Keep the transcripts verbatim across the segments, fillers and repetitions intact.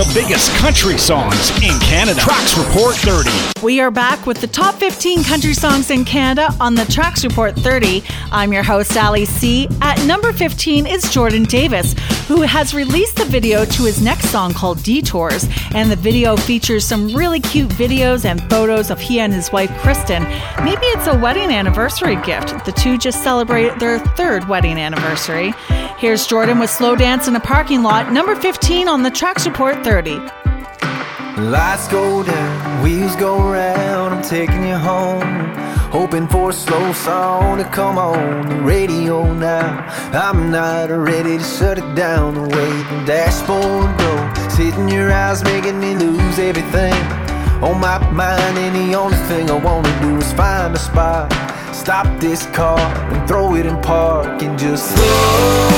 the biggest country songs in Canada. Tracks Report thirty. We are back with the top fifteen country songs in Canada on the Tracks Report thirty. I'm your host, Ali C. At number fifteen is Jordan Davis, who has released the video to his next song called Detours. And the video features some really cute videos and photos of he and his wife, Kristen. Maybe it's a wedding anniversary gift. The two just celebrated their third wedding anniversary. Here's Jordan with Slow Dance in a Parking Lot, number fifteen on the Tracks Report thirty. Lights go down, wheels go round, I'm taking you home, hoping for a slow song to come on the radio now. I'm not ready to shut it down, the way the dashboard goes, hitting your eyes, making me lose everything on my mind. And the only thing I wanna do is find a spot, stop this car and throw it in park and just slow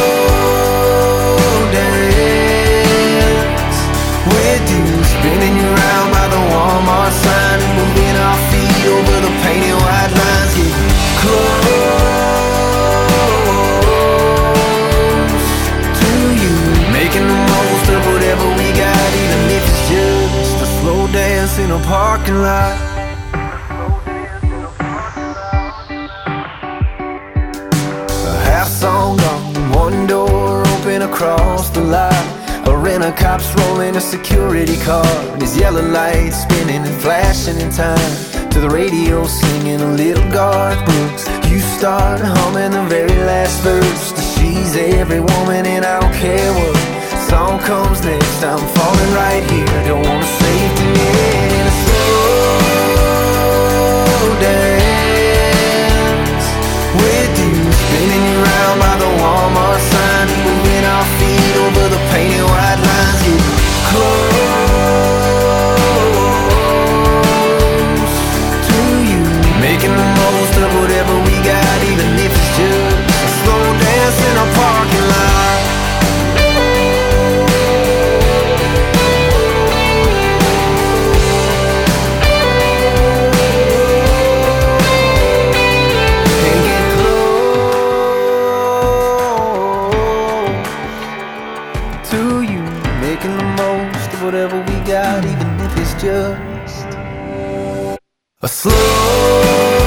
dance with you, spinning you around by the Walmart sign and moving our feet over the painted white lines. Get close to you, making the most of whatever we got, even if it's just a slow dance in a parking lot. Half song gone, one door open across the lot. A rent-a-cop's rolling a security car, his yellow lights spinning and flashing in time to the radio singing a little Garth Brooks. You start humming the very last verse to She's Every Woman and I Don't Care What song comes next. I'm falling right here, I don't wanna save the end in a slow dance with you, spinning you around by the Walmart sign and moving our feet over the painted white lines. Get close to you, making the most of whatever we got, even if it's just a slow dance in a parking lot. Whatever we got, even if it's just a slow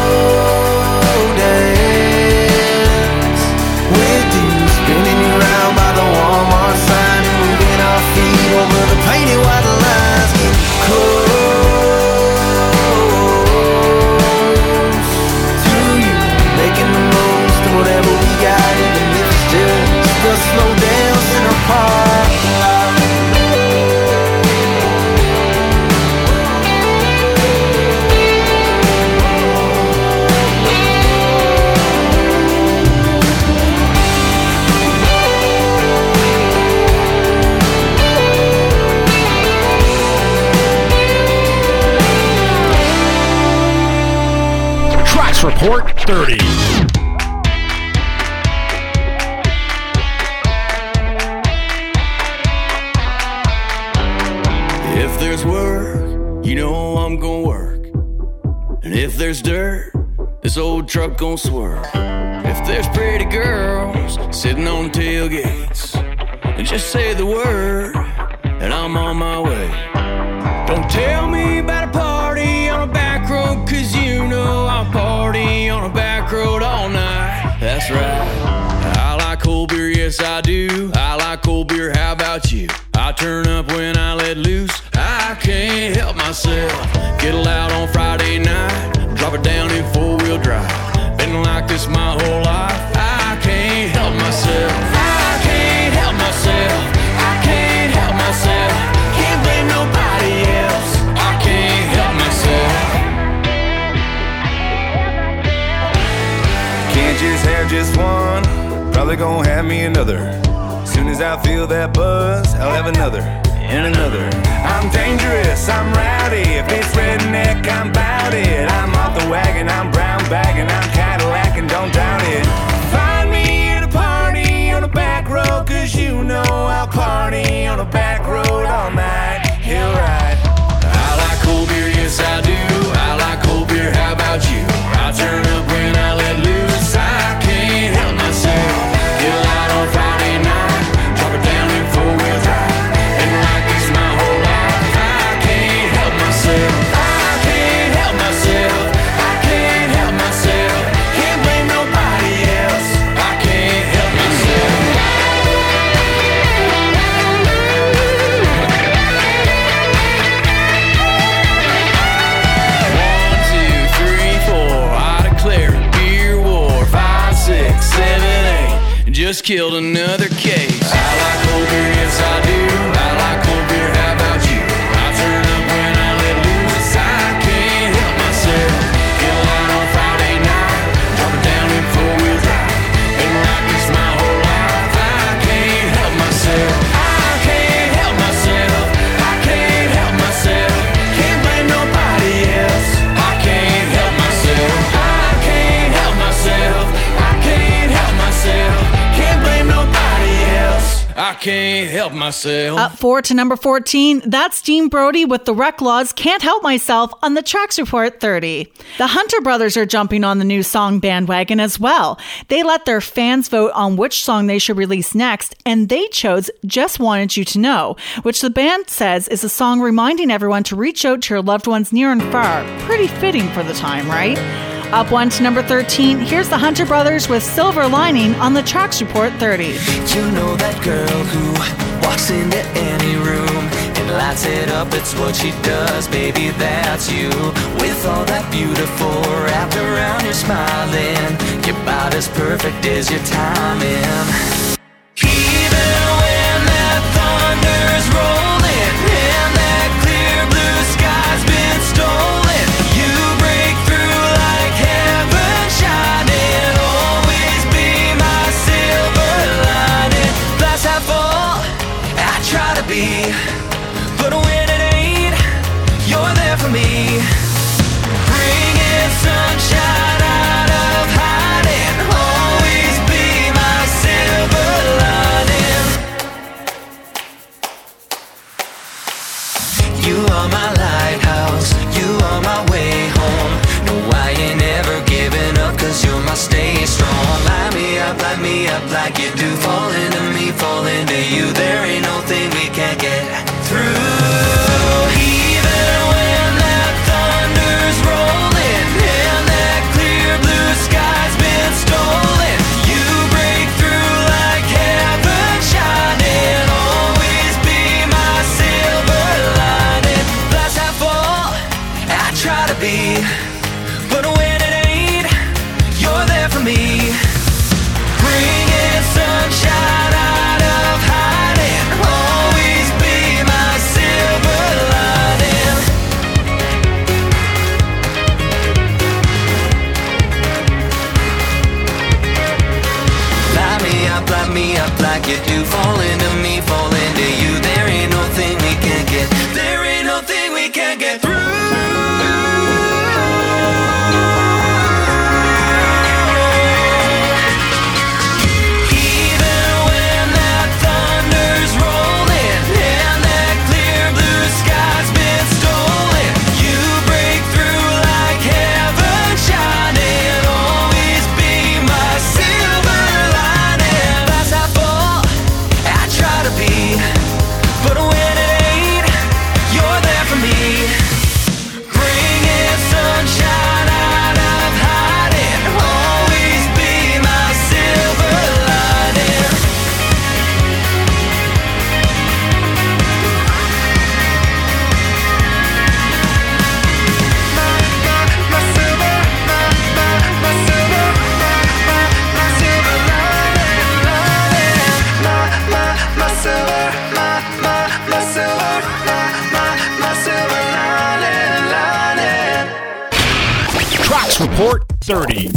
dance with you, spinning you around by the Walmart sign and moving our feet over the painted white lines. Get close to you, making the most of whatever we got, even if it's just a slow dance in a parking lot. Report thirty. If there's work, you know I'm gonna work. And if there's dirt, this old truck gon' swerve. If there's pretty girls sitting on tailgates, and just say the word and I'm on my way. Don't tell me about a party on a back road, cause you know I'll party on a back road all night. That's right, I like cold beer, yes I do. I like cold beer, how about you? I turn up when I let loose, I can't help myself. Get loud on Friday night, drop it down in four-wheel drive. Been like this my whole life, I can't help myself. I can't help myself, I can't help myself. Can't blame nobody else, I can't help myself. Can't just have just one, probably gonna have me another. Soon as I feel that buzz, I'll have another and another. I'm dangerous, I'm rowdy, if it's redneck, I'm bout it. I'm off the wagon, I'm brown bagging, I'm Cadillac and don't doubt it. Find me at a party on a back road, cause you know I'll party on a back road all night. He'll ride. I like cold beer, yes I do. I like cold beer, how about you? I turn up when I let loose, I can't help myself. Get loud on Friday night, drop it down in four-wheel drive. And like this my whole just killed another case. I like cold beer, yes I do. I like cold beer, how about you? I turn up when I let loose. I can't help myself. Get out on Friday night, drop it down in four-wheel drive. Been like this my whole life. I can't help myself. I can't help myself. I can't help myself. Can't blame nobody else. I can't help myself. I can't help myself. I can't help myself. Can't blame nobody else. I can't help myself. Up four to number fourteen, that's Dean Brody with the Reclaws, Can't Help Myself on the Tracks Report thirty. The Hunter Brothers are jumping on the new song bandwagon as well. They let their fans vote on which song they should release next, and they chose Just Wanted You to Know, which the band says is a song reminding everyone to reach out to your loved ones near and far. Pretty fitting for the time, right? Up one to number thirteen, here's the Hunter Brothers with Silver Lining on the Tracks Report thirty. You know that girl who walks into any room and lights it up, it's what she does, baby, that's you. With all that beautiful wrapped around your smiling, you're about as perfect as your timing. Even when that thunder's rolling and that clear blue sky's been stolen, you break through like heaven shining. Always be my silver lining. Glass half full, I try to be, but when it ain't, you're there for me. Bringing sunshine out of hiding. Always be my silver lining. You are my lighthouse, you are my way home. No, I ain't never giving up, cause you're my stay strong. Light me up, light me up like you do. Fall into me, fall into you. There ain't no thing we can't get through. Even when that thunder's rolling and that clear blue sky's been stolen, you break through like heaven shining. Always be my silver lining. Glass half full, I try to be, but when it ain't, you're there for me. Bringing sunshine out of hiding. Always be my silver lining. Light me up, light me up like you do. Fall into me, fall into you. There ain't no thing we can't get. There ain't no thing we can't get through. Even when that thunder's rolling and that clear blue sky's been stolen, you break through like heaven shining. Always be my silver lining. Glass half full, I try to be, but when it ain't, you're there for me. Bringing sunshine out of hiding. Always be my silver lining. My, my, my silver, my, my, my silver, my, my, my silver lining, lining. My, my, my silver, my, my, my silver, my, my, my silver lining, lining. Tracks Report thirty.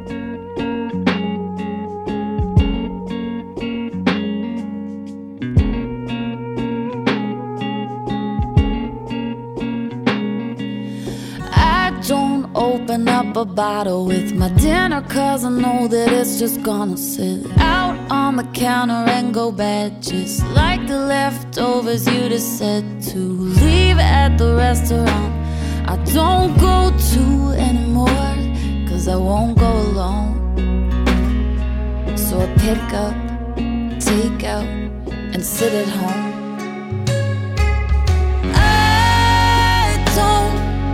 I don't open up a bottle with my dinner, cause I know that it's just gonna sit out on the counter and go bad, just like the leftovers you just said to leave at the restaurant I don't go to anymore, cause I won't go alone. So I pick up, take out, and sit at home. I don't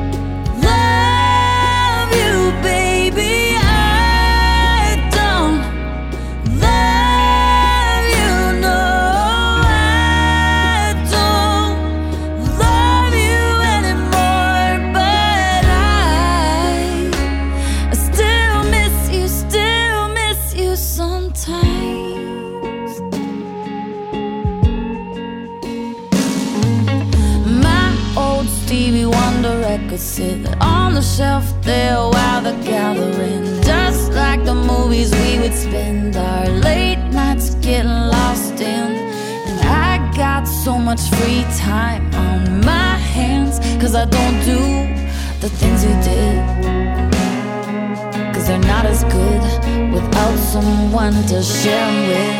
love you, baby. I don't love you, no. I don't love you anymore, but I, I still miss you, still miss you sometimes. Stevie Wonder records sit on the shelf there while the gathering. Just like the movies we would spend our late nights getting lost in. And I got so much free time on my hands, cause I don't do the things you did, cause they're not as good without someone to share them with.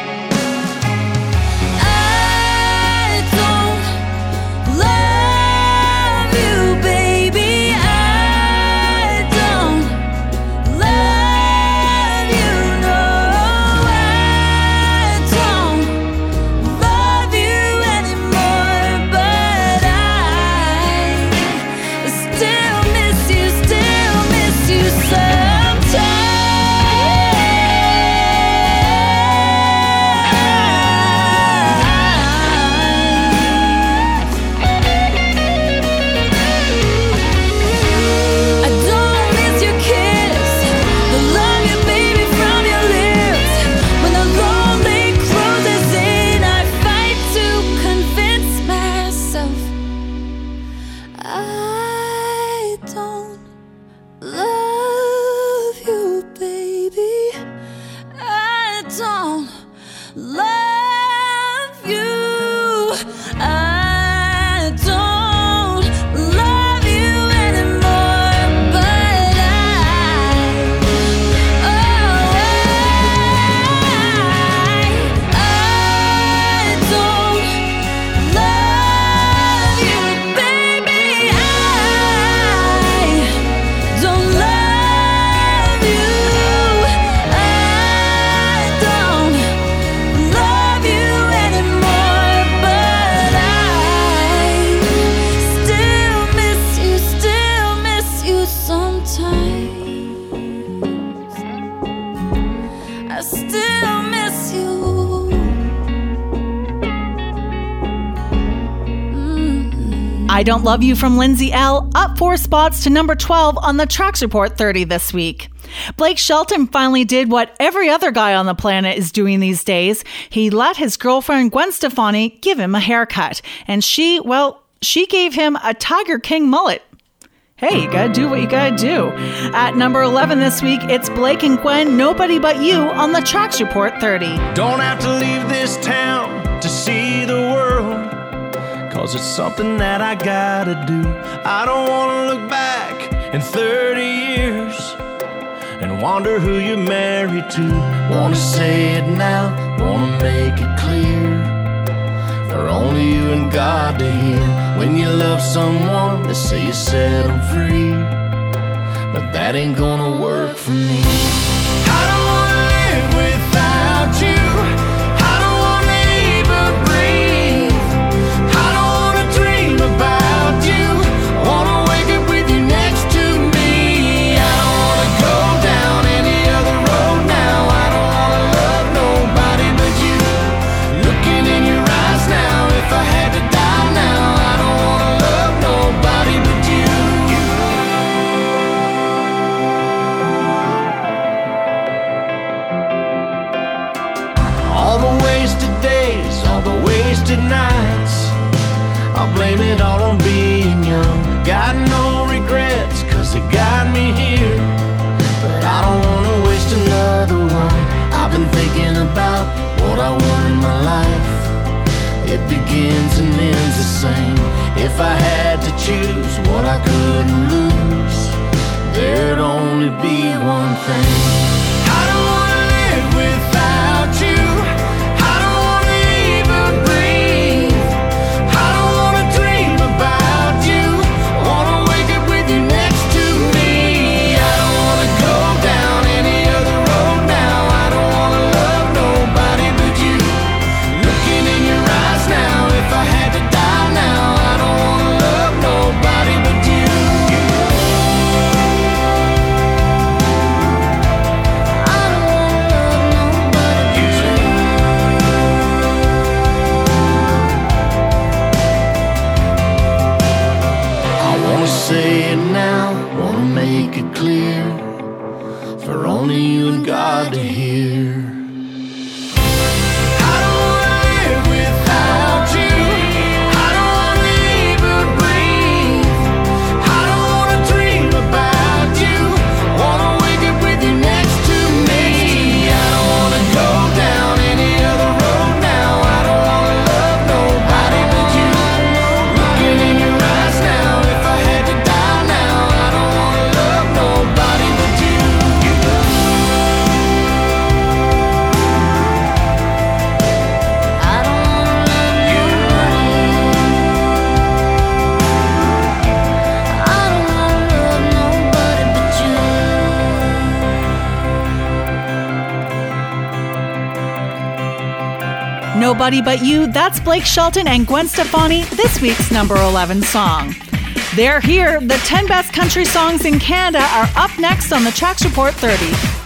I Don't Love You from Lindsay L. up four spots to number twelve on the Tracks Report thirty this week. Blake Shelton finally did what every other guy on the planet is doing these days. He let his girlfriend Gwen Stefani give him a haircut. And she, well, she gave him a Tiger King mullet. Hey, you gotta do what you gotta do. At number eleven this week, it's Blake and Gwen, Nobody But You on the Tracks Report thirty. Don't have to leave this town to see the world, cause it's something that I gotta do. I don't wanna look back in thirty years and wonder who you're married to. Wanna say it now, wanna make it clear, for only you and God to hear. When you love someone, they say you set them free, but that ain't gonna work for me. I don't wanna live without you. I don't wanna even breathe. I don't wanna dream about you. I wanna wake up with you next to me. I don't wanna go down any other road now. I don't wanna love nobody but you. Looking in your eyes now, if I had to die now, I don't wanna love nobody but you. All the wasted days, all the wasted nights, I'll blame it all on being young. Got no regrets, cause it got me here, but I don't wanna waste another one. I've been thinking about what I want in my life. It begins and ends the same. If I had to choose what I couldn't lose, there'd only be one thing. I don't wanna live without you. I don't wanna even breathe. I don't wanna dream about you. I wanna wake up with you next to me. I don't wanna go down any other road now. I don't wanna love nobody but you. Looking in your eyes now, if I had to die now, I don't wanna love nobody but you. I don't wanna love nobody but you. I wanna say it now, wanna make it clear, for only you and God to hear. I don't wanna live without you. I don't wanna even breathe. Nobody But You, that's Blake Shelton and Gwen Stefani, this week's number eleven song. They're here. The ten best country songs in Canada are up next on the Tracks Report thirty.